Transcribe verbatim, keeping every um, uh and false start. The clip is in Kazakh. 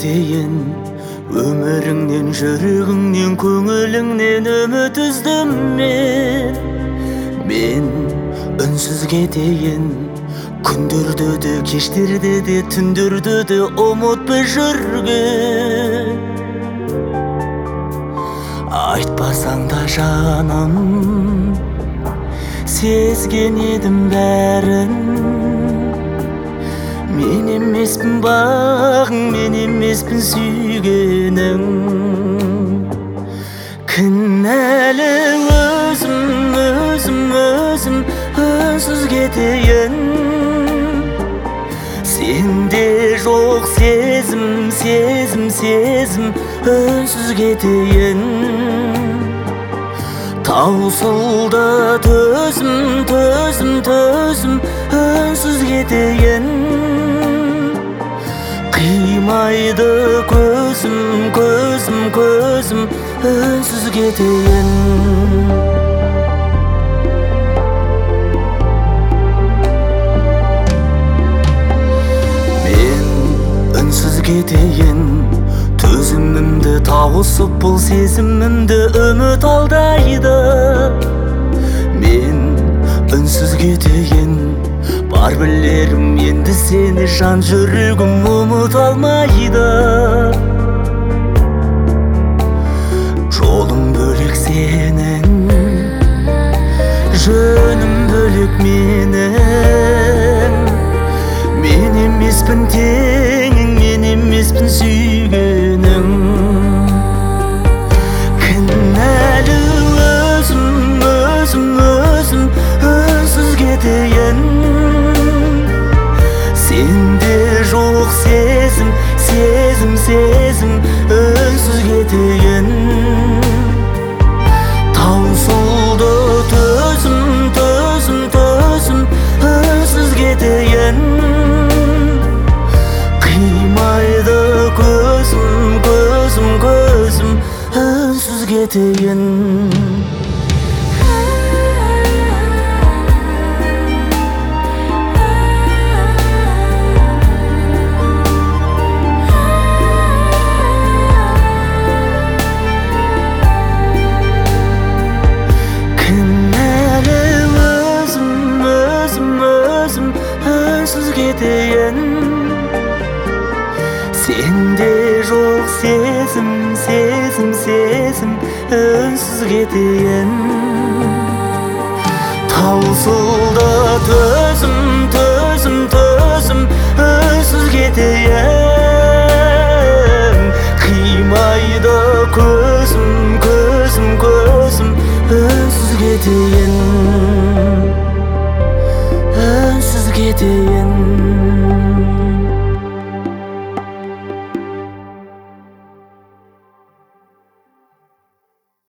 кетейін. Өміріңнен, жүрегіңнен, көңіліңнен үміт үздім мен. Мен үнсіз кетейін. Күндерді де, кештерді де, түндерді де ұмытпай жүрген. Айтпасаң да жаным, сезген едім бәрін. Мен емеспін бағың, мен емеспін сүйгенің. Кінәлі өзім, өзім, өзім үнсіз кетейін. Сенде жоқ сезім, сезім, сезім үнсіз кетейін. Таусылды төзім, төзім, төзім үнсіз кетейін. Қимайды көзім, көзім, көзім үнсіз кетейін. Мен үнсіз кетейін. Төзімімді тауысып бұл сезімімді үміт алдайды. Мен үнсіз кетейін. Бар білерім енді сені, жан жүрегім ұмыт алмайды. Жолым бөлек сенің, жөнім бөлек менің. Мен емеспін теңің, мен емеспін сүйгенің. Кінәлі өзім, өзім, өзім үнсіз кетейін. Сенде жоқ сезім, сезім, сезім үнсіз кетейін. Таусылды төзім, төзім, төзім үнсіз кетейін. Қимайды көзім, көзім, көзім үнсіз кетейін. Сенде жоқ сезім, сезім, сезім үнсіз кетейін. Таусылды төзім, төзім, төзім үнсіз кетейін. Қимайды көзім, көзім, көзім үнсіз кетейін. Үнсіз кетейін.